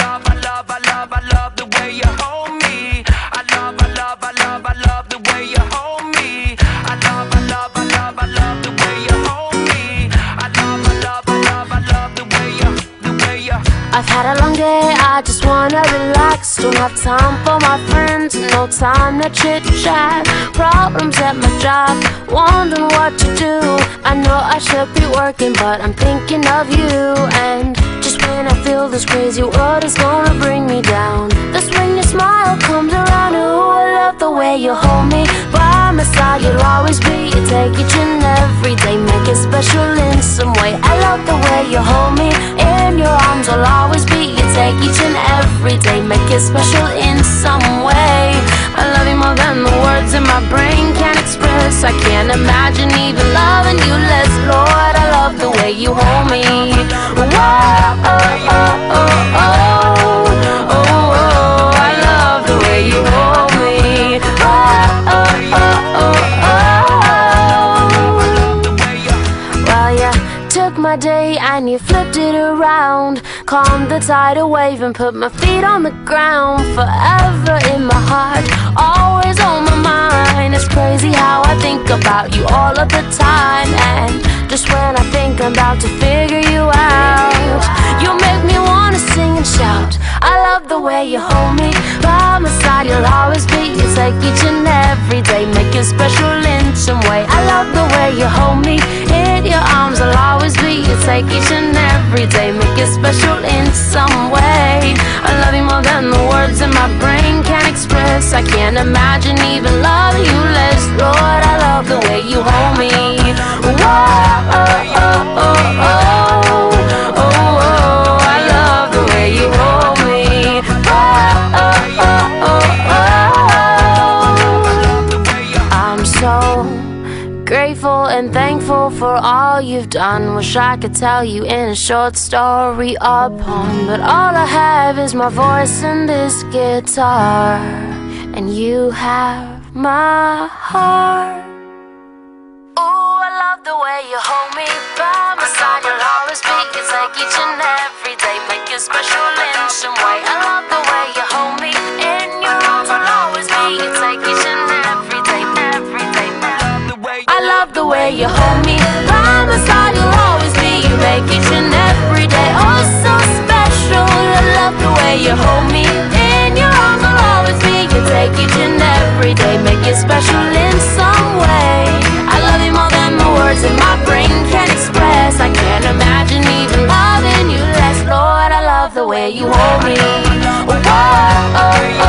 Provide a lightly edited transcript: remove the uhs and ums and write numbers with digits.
I love the way you hold me. I love the way you hold me. I love the way you hold me. I love the way you. I've had a long day, I just wanna relax. Don't have time for my friends, no time to chit chat. Problems at my job, wondering what to do. I know I should be working, but I'm thinking of you. And just when I feel this crazy world is gonna bring me down, that's when your smile comes around. Ooh, I love the way you hold me. By my side you'll always be. You take each and every day, make it special in some way. I love the way you hold me. In your arms I'll always be. You take each and every day, make it special in some way. I love you more than the words in my brain can't express. I can't imagine even loving you less. Lord, I love the way you hold me. Whoa, oh, oh, oh, oh, oh, oh, I love the way you hold me. Oh, oh, oh, oh, oh. Well, you took my day and you flipped it around, calmed the tidal wave and put my feet on the ground. Forever in my heart, always on my mind. It's crazy how I think about you all of the time. And just when I think I'm about to figure you out, you make me wanna sing and shout. I love the way you hold me. By my side you'll always be. You take each and every day, make it special in some way. I love the way you hold me. In your arms I'll always be. You take each and every day, make it special in some way. I love you more than the words in my brain can't express. I can't imagine even loving you less. Lord, I love the way you hold me. Whoa, oh, oh, oh, oh, oh, oh, I love the way you hold me. Oh, oh, oh, oh, oh. I'm so grateful and thankful for all you've done. Wish I could tell you in a short story or poem, but all I have is my voice and this guitar. And you have my heart. Ooh, I love the way you hold me. By my side you'll always be. You take each and every day, make it special in some way. I love the way you hold me. In your arms I'll always be. You take each and every day, every day. I love the way you hold me. By my side you'll always be. You make each and every day oh so special. I love the way you hold me. In your arms I'll always be. You take each and every day, make it special in some way. I love you more than the words in my brain can't express. I can't imagine even loving you less. Lord, I love the way you hold me. Oh, oh, oh.